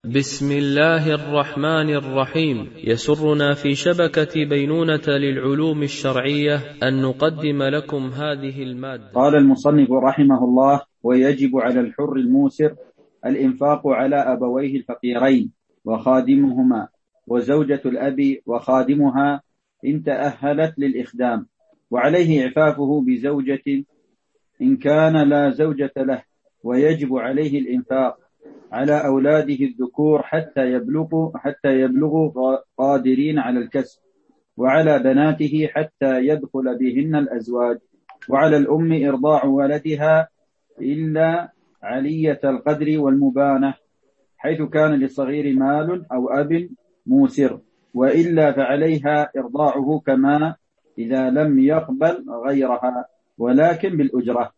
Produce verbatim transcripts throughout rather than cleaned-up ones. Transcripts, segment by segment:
بسم الله الرحمن الرحيم. يسرنا في شبكة بينونة للعلوم الشرعية أن نقدم لكم هذه المادة. قال المصنف رحمه الله: ويجب على الحر الموسر الإنفاق على أبويه الفقيرين وخادمهما وزوجة الأب وخادمها إن تأهلت للإخدام، وعليه إعفافه بزوجة إن كان لا زوجة له، ويجب عليه الإنفاق على أولاده الذكور حتى يبلغوا حتى يبلغوا قادرين على الكسب، وعلى بناته حتى يدخل بهن الأزواج، وعلى الأم إرضاع ولدها إلا علية القدر والمبانة، حيث كان للصغير مال أو أب موسر، وإلا فعليها إرضاعه كما إذا لم يقبل غيرها ولكن بالأجرة.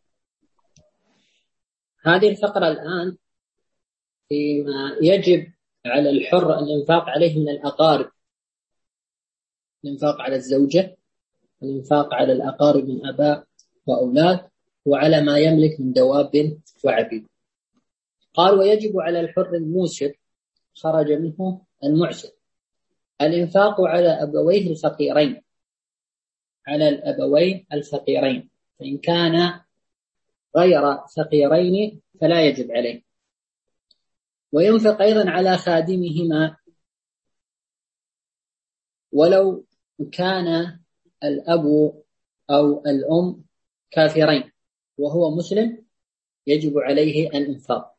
هذه الفقرة الآن فيما يجب على الحر الإنفاق عليه من الأقارب: الإنفاق على الزوجة، الإنفاق على الأقارب من أباء وأولاد، وعلى ما يملك من دواب وعبيد. قال: ويجب على الحر الموسر، خرج منه المعسر، الإنفاق على أبويه الفقيرين، على الأبوين الفقيرين، فإن كان غير فقيرين فلا يجب عليه. وينفق أيضا على خادمهما ولو كان الأب أو الأم كافرين وهو مسلم، يجب عليه الإنفاق.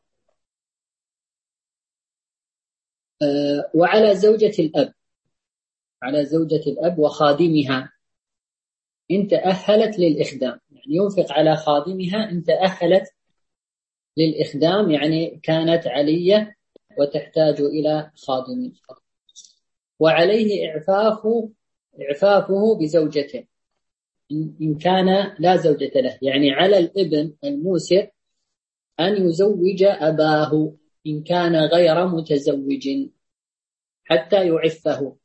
أه وعلى زوجة الأب، على زوجة الأب وخادمها إن تأهلت للإخدام، يعني ينفق على خادمها إن تأهلت للإخدام، يعني كانت علية وتحتاج إلى خادم. وعليه إعفافه إعفافه بزوجته إن كان لا زوجة له، يعني على الابن الموسر أن يزوج أباه إن كان غير متزوج حتى يعفه.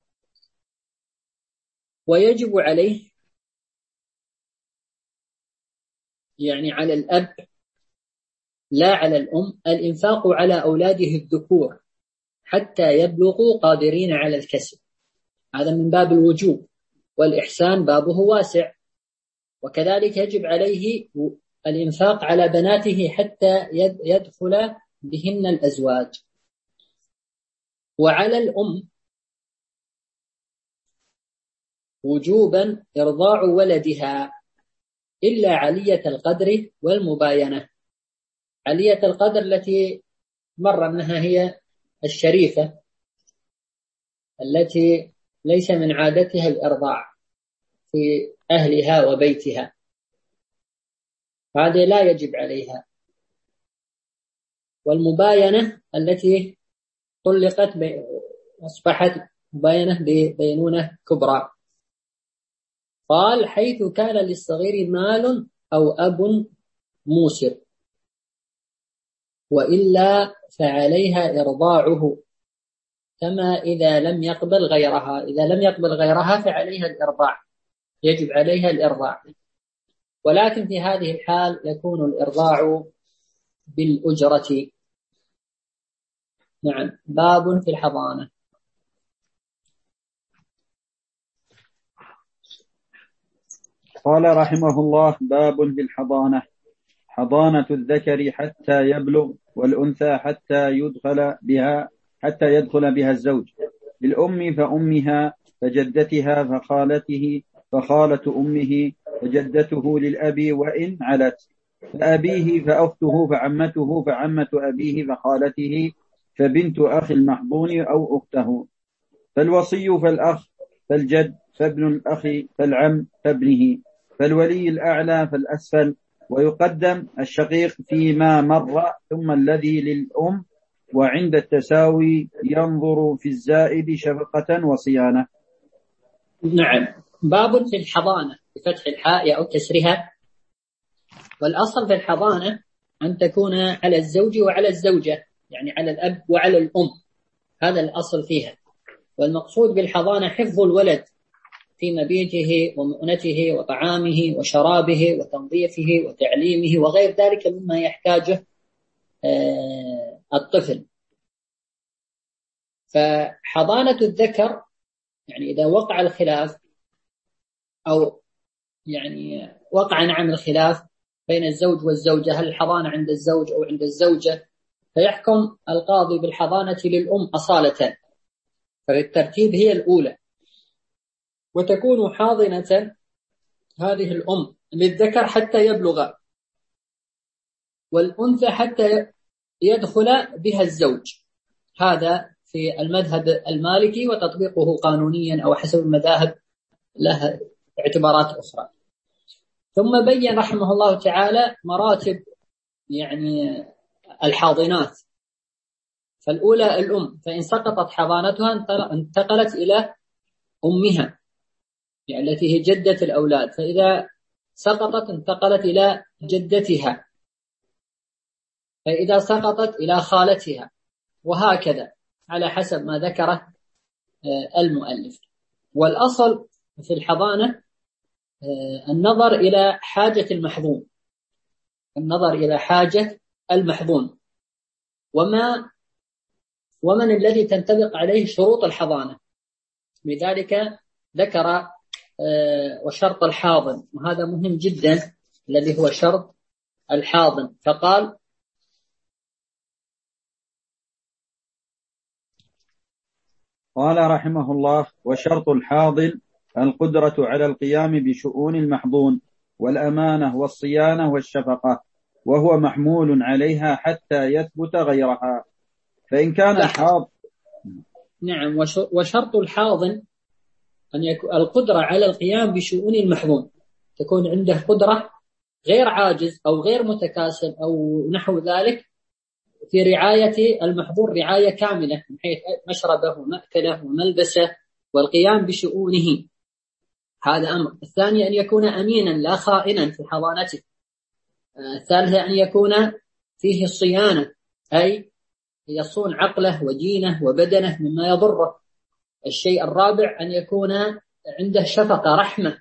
ويجب عليه، يعني على الأب لا على الأم، الإنفاق على أولاده الذكور حتى يبلغوا قادرين على الكسب، هذا من باب الوجوب، والإحسان بابه واسع. وكذلك يجب عليه الإنفاق على بناته حتى يدخل بهن الأزواج. وعلى الأم وجوبا إرضاع ولدها إلا علية القدر والمباينة. علية القدر التي مر أنها هي الشريفة التي ليس من عادتها الإرضاع في أهلها وبيتها، هذه لا يجب عليها. والمباينة التي طلقت أصبحت مباينة ببينونة كبرى. قال: حيث كان للصغير مال أو أب موسر، وإلا فعليها إرضاعه كما إذا لم يقبل غيرها. إذا لم يقبل غيرها فعليها الإرضاع، يجب عليها الإرضاع، ولكن في هذه الحال يكون الإرضاع بالأجرة. نعم. باب في الحضانة. قال رحمه الله: باب في الحضانة. حضانة الذكر حتى يبلغ، والأنثى حتى يدخل بها حتى يدخل بها الزوج. للأم فأمها، فجدتها، فخالته، فخالة أمه، فجدته للأب وإن علت، فأبيه، فأخته، فعمته، فعمة أبيه، فخالته، فبنت أخي المحضون أو أخته، فالوصي، فالأخ، فالجد، فابن الأخ، فالعم، فابنه، فالولي الأعلى، فالأسفل. ويقدم الشقيق فيما مر، ثم الذي للأم، وعند التساوي ينظر في الزائد شفقة وصيانة. نعم. باب في الحضانة بفتح الحاء أو كسرها. والأصل في الحضانة أن تكون على الزوج وعلى الزوجة، يعني على الأب وعلى الأم، هذا الأصل فيها. والمقصود بالحضانة حفظ الولد في مبيته ومؤنته وطعامه وشرابه وتنظيفه وتعليمه وغير ذلك مما يحتاجه الطفل. فحضانة الذكر يعني إذا وقع الخلاف أو يعني وقع نعم الخلاف بين الزوج والزوجة، هل الحضانة عند الزوج أو عند الزوجة، فيحكم القاضي بالحضانة للأم أصالة، فبالترتيب هي الأولى، وتكون حاضنة هذه الأم للذكر حتى يبلغ، والأنثى حتى يدخل بها الزوج. هذا في المذهب المالكي، وتطبيقه قانونيا أو حسب المذاهب له اعتبارات أخرى. ثم بين رحمه الله تعالى مراتب يعني الحاضنات. فالأولى الأم، فإن سقطت حضانتها انتقلت إلى أمها يعني التي هي جدة الأولاد، فإذا سقطت انتقلت إلى جدتها، فإذا سقطت إلى خالتها، وهكذا على حسب ما ذكره المؤلف. والأصل في الحضانة النظر إلى حاجة المحظون، النظر إلى حاجة المحظون وما ومن الذي تنطبق عليه شروط الحضانة. لذلك ذكر وشرط الحاضن، وهذا مهم جدا الذي هو شرط الحاضن، فقال: قال رحمه الله: وشرط الحاضن القدرة على القيام بشؤون المحظون والأمانة والصيانة والشفقة، وهو محمول عليها حتى يثبت غيرها. فإن كان الحاضن نعم وشرط الحاضن أن يكون القدرة على القيام بشؤون المحظون، تكون عنده قدرة غير عاجز أو غير متكاسل أو نحو ذلك في رعاية المحظور رعاية كاملة من حيث مشربه ومأكله وملبسه والقيام بشؤونه، هذا أمر. الثاني أن يكون أمينا لا خائنا في حضانته. الثالث أن يكون فيه الصيانة، أي يصون عقله ودينه وبدنه مما يضره. الشيء الرابع أن يكون عنده شفقة رحمة،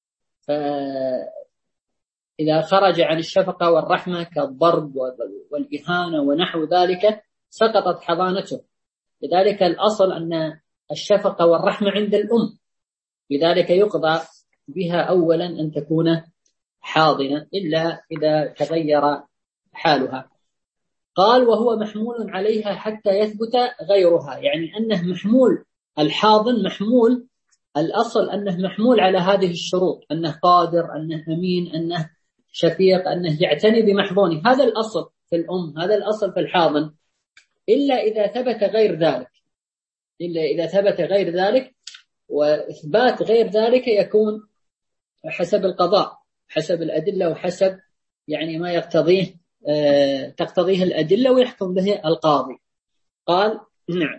فإذا خرج عن الشفقة والرحمة كالضرب والإهانة ونحو ذلك سقطت حضانته. لذلك الأصل أن الشفقة والرحمة عند الأم، لذلك يقضى بها أولا أن تكون حاضنة إلا إذا تغير حالها. قال: وهو محمول عليها حتى يثبت غيرها، يعني أنه محمول الحاضن محمول، الأصل أنه محمول على هذه الشروط، أنه قادر، أنه أمين، أنه شفيق، أنه يعتني بمحظونه. هذا الأصل في الأم، هذا الأصل في الحاضن، إلا إذا ثبت غير ذلك، إلا إذا ثبت غير ذلك. وإثبات غير ذلك يكون حسب القضاء، حسب الأدلة، وحسب يعني ما يقتضيه آه تقتضيه الأدلة ويحكم به القاضي. قال: نعم.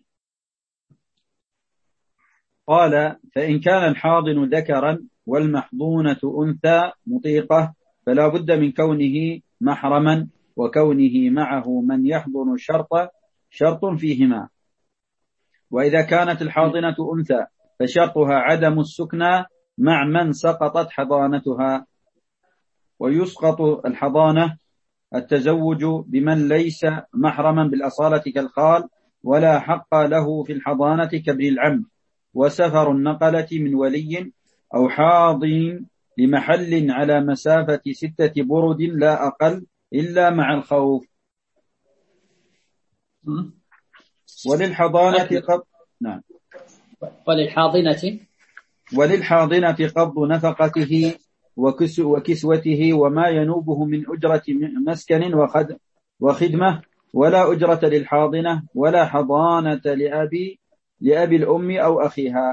قال: فإن كان الحاضن ذكرا والمحظونة أنثى مطيقة فلا بد من كونه محرما، وكونه معه من يحضن شرط شرط فيهما. وإذا كانت الحاضنة أنثى فشرطها عدم السكنى مع من سقطت حضانتها. ويسقط الحضانة التزوج بمن ليس محرما بالأصالة كالخال، ولا حق له في الحضانة كابن العم، وسفر النقلة من ولي أو حاضن لمحل على مسافة ستة برد لا أقل إلا مع الخوف. وللحضانة قبض نعم وللحاضنة وللحاضنة قبض نفقته وكسوته وما ينوبه من أجرة مسكن وخدمة، ولا أجرة للحاضنة ولا حضانة لأبي لأبي الأم أو أخيها.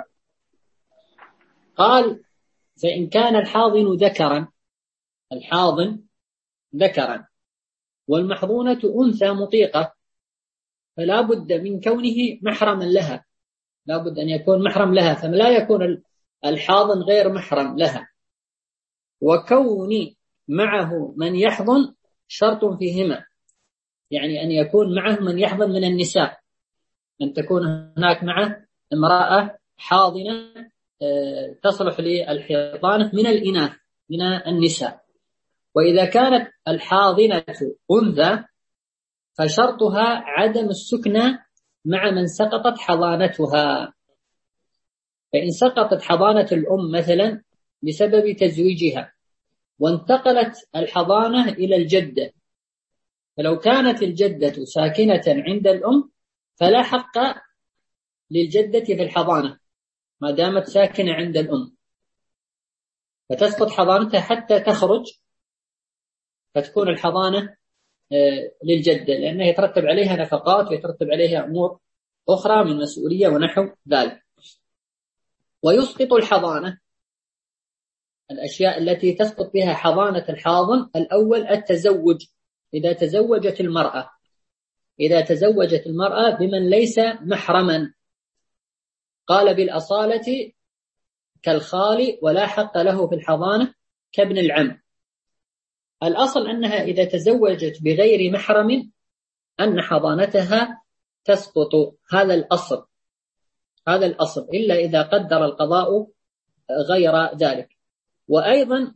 قال: فإن كان الحاضن ذكرا، الحاضن ذكرا والمحظونة أنثى مطيقة، فلا بد من كونه محرما لها، لا بد أن يكون محرم لها، فلا يكون الحاضن غير محرم لها. وكون معه من يحضن شرط فيهما، يعني أن يكون معه من يحضن من النساء، أن تكون هناك معه امرأة حاضنة تصلح للحضانة من الإناث من النساء. وإذا كانت الحاضنة أنثى فشرطها عدم السكنى مع من سقطت حضانتها. فإن سقطت حضانة الأم مثلا بسبب تزويجها وانتقلت الحضانة إلى الجدة، فلو كانت الجدة ساكنة عند الأم فلا حق للجدة في الحضانة ما دامت ساكنة عند الأم، فتسقط حضانتها حتى تخرج فتكون الحضانة للجدة، لأنه يترتب عليها نفقات ويترتب عليها أمور أخرى من مسؤولية ونحو ذلك. ويسقط الحضانة، الأشياء التي تسقط بها حضانة الحاضن: الأول التزوج، إذا تزوجت المرأة إذا تزوجت المرأة بمن ليس محرما، قال بالأصالة كالخال ولا حق له في الحضانة كابن العم. الأصل أنها إذا تزوجت بغير محرم أن حضانتها تسقط، هذا الأصل هذا الأصل إلا إذا قدر القضاء غير ذلك. وأيضا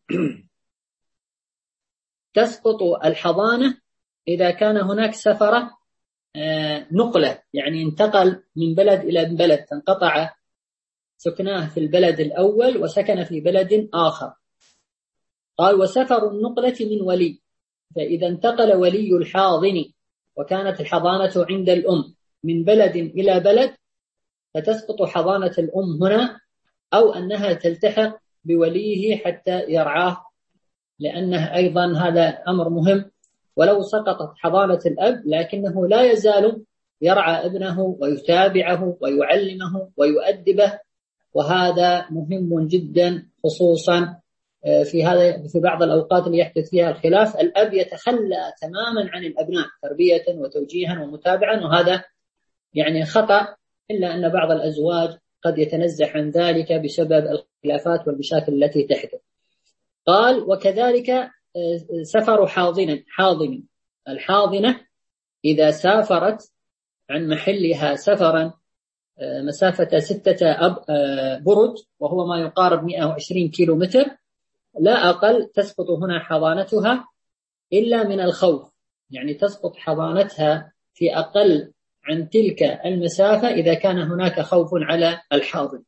تسقط الحضانة إذا كان هناك سفرة نقلة، يعني انتقل من بلد إلى بلد، تنقطع سكناه في البلد الأول وسكن في بلد آخر. قال: وسفر النقلة من ولي، فإذا انتقل ولي الحاضن وكانت الحضانة عند الأم من بلد إلى بلد فتسقط حضانة الأم هنا، أو أنها تلتحق بوليه حتى يرعاه، لأنه أيضا هذا أمر مهم. ولو سقطت حضانة الأب لكنه لا يزال يرعى ابنه ويتابعه ويعلمه ويؤدبه، وهذا مهم جدا، خصوصا في هذا في بعض الأوقات اللي يحدث فيها الخلاف، الأب يتخلى تماما عن الأبناء تربية وتوجيها ومتابعا، وهذا يعني خطأ، إلا أن بعض الأزواج قد يتنزح عن ذلك بسبب الخلافات والمشاكل التي تحدث. قال: وكذلك سفر حاضن حاضن الحاضنة إذا سافرت عن محلها سفرا مسافة ستة برد وهو ما يقارب مئة وعشرين كيلو متر لا أقل، تسقط هنا حضانتها إلا من الخوف، يعني تسقط حضانتها في أقل عن تلك المسافة إذا كان هناك خوف على الحاضن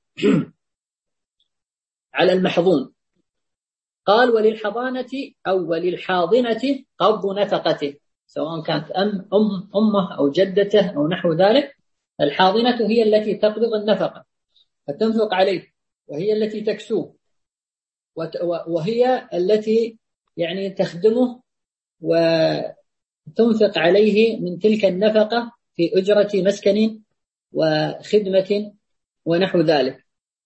على المحظون. قال: وللحضانة أو وللحاضنة قبض نفقته، سواء كانت أم أم أمه أو جدته أو نحو ذلك. الحاضنة هي التي تقبض النفقة فتنفق عليه، وهي التي تكسوه، وهي التي يعني تخدمه وتنفق عليه من تلك النفقة في أجرة مسكن وخدمة ونحو ذلك.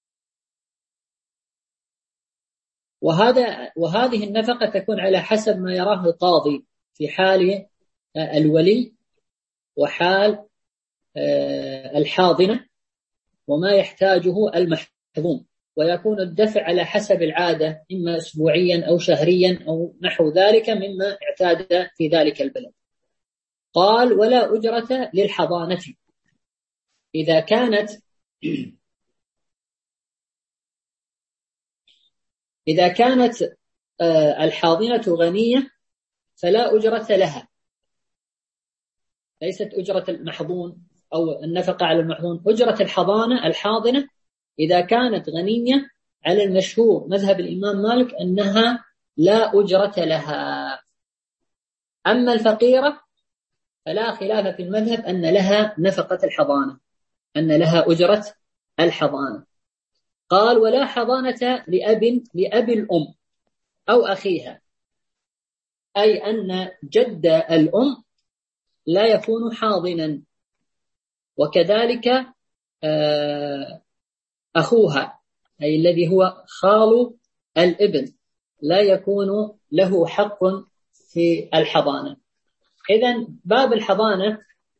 وهذا وهذه النفقة تكون على حسب ما يراه القاضي في حال الولي وحال الحاضنة وما يحتاجه المحظوم، ويكون الدفع على حسب العادة، إما أسبوعيا أو شهريا أو نحو ذلك مما اعتاد في ذلك البلد. قال: ولا أجرة للحضانة إذا كانت إذا كانت الحاضنة غنية فلا أجرة لها، ليست أجرة المحظون أو النفقة على المحظون. أجرة الحضانة الحاضنة إذا كانت غنية على المشهور مذهب الإمام مالك أنها لا أجرة لها. أما الفقيرة فلا خلاف في المذهب أن لها نفقة الحضانة، أن لها أجرة الحضانة. قال: ولا حضانة لأب لأب الأم أو أخيها، أي أن جد الأم لا يكون حاضنا، وكذلك أخوها أي الذي هو خال الابن لا يكون له حق في الحضانة. إذن باب الحضانة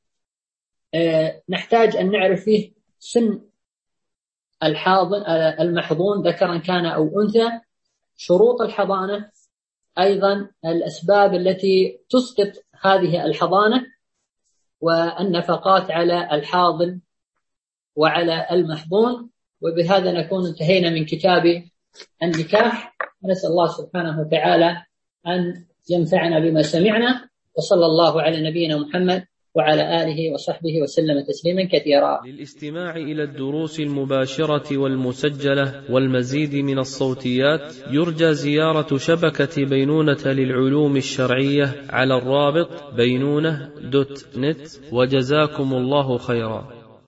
نحتاج أن نعرف فيه سن الحاضن المحضون ذكرا كان أو أنثى، شروط الحضانة، أيضا الأسباب التي تسقط هذه الحضانة، والنفقات على الحاضن وعلى المحضون. وبهذا نكون انتهينا من كتاب النكاح، ونسأل الله سبحانه وتعالى أن ينفعنا بما سمعنا، وصلى الله على نبينا محمد وعلى آله وصحبه وسلم تسليما كثيرا. للاستماع إلى الدروس المباشرة والمسجلة والمزيد من الصوتيات يرجى زيارة شبكة بينونة للعلوم الشرعية على الرابط بينونة دوت نت، وجزاكم الله خيرا.